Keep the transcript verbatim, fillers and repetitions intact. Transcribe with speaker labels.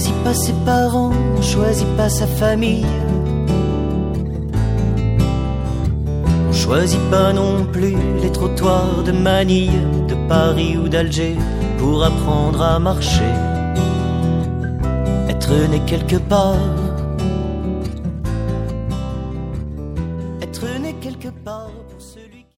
Speaker 1: choisit pas ses parents, on choisit pas sa famille. On choisit pas non plus les trottoirs de Manille, de Paris ou d'Alger pour apprendre à marcher. Être né quelque part, être né quelque part.